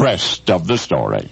rest of the story.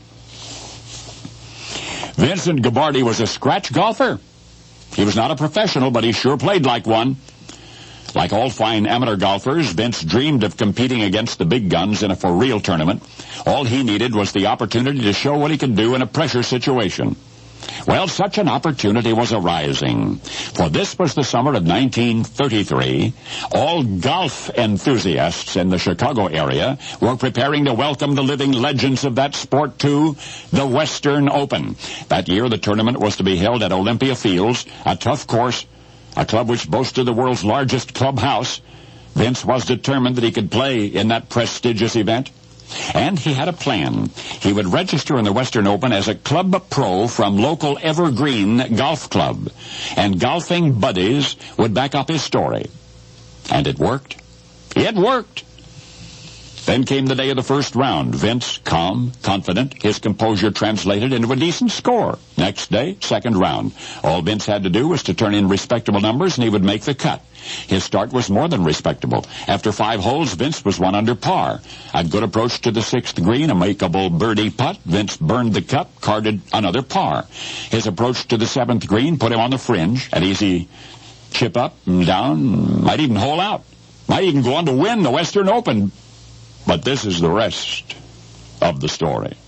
Vincent Gubarty was a scratch golfer. He was not a professional, but he sure played like one. Like all fine amateur golfers, Vince dreamed of competing against the big guns in a for-real tournament. All he needed was the opportunity to show what he could do in a pressure situation. Well, such an opportunity was arising. For this was the summer of 1933. All golf enthusiasts in the Chicago area were preparing to welcome the living legends of that sport to the Western Open. That year, the tournament was to be held at Olympia Fields, a tough course, a club which boasted the world's largest clubhouse. Vince was determined that he could play in that prestigious event. And he had a plan. He would register in the Western Open as a club pro from local Evergreen Golf Club. And golfing buddies would back up his story. And it worked. It worked. Then came the day of the first round. Vince, calm, confident, his composure translated into a decent score. Next day, second round. All Vince had to do was to turn in respectable numbers and he would make the cut. His start was more than respectable. After 5 holes, Vince was 1 under par. A good approach to the 6th green, a makeable birdie putt. Vince burned the cup, carded another par. His approach to the 7th green put him on the fringe. An easy chip up and down, might even hole out. Might even go on to win the Western Open. But this is the rest of the story.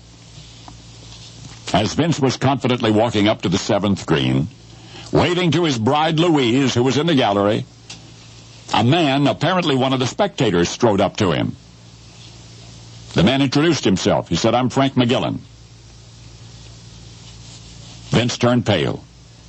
As Vince was confidently walking up to the 7th green, waving to his bride Louise, who was in the gallery, a man, apparently one of the spectators, strode up to him. The man introduced himself. He said, "I'm Frank McGillen." Vince turned pale.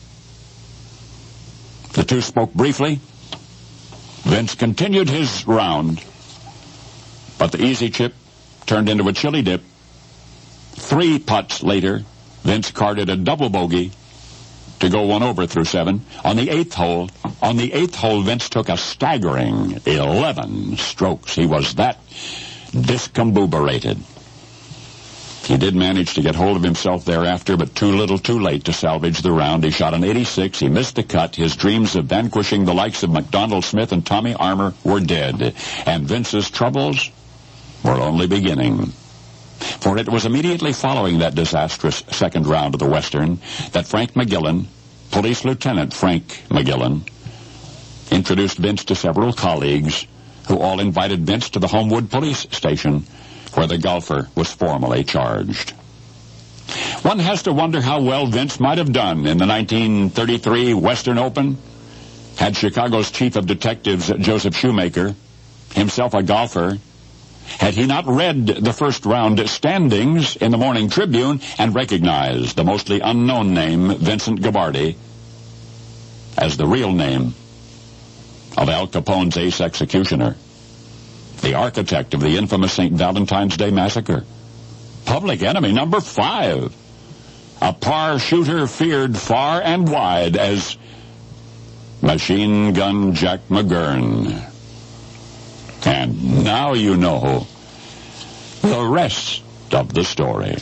The two spoke briefly. Vince continued his round, but the easy chip turned into a chilly dip. 3 putts later, Vince carded a double bogey to go 1 over through 7. On the 8th hole, Vince took a staggering 11 strokes. He was that discombobulated. He did manage to get hold of himself thereafter, but too little too late to salvage the round. He shot an 86. He missed the cut. His dreams of vanquishing the likes of McDonald Smith and Tommy Armour were dead. And Vince's troubles were only beginning. For it was immediately following that disastrous second round of the Western that Frank McGillen, Police Lieutenant Frank McGillen, introduced Vince to several colleagues who all invited Vince to the Homewood Police Station where the golfer was formally charged. One has to wonder how well Vince might have done in the 1933 Western Open had Chicago's chief of detectives, Joseph Shoemaker, himself a golfer, had he not read the first round standings in the Morning Tribune and recognized the mostly unknown name, Vincent Gubarty, as the real name of Al Capone's ace executioner, the architect of the infamous St. Valentine's Day Massacre, public enemy number 5, a par shooter feared far and wide as Machine Gun Jack McGurn. And now you know the rest of the story.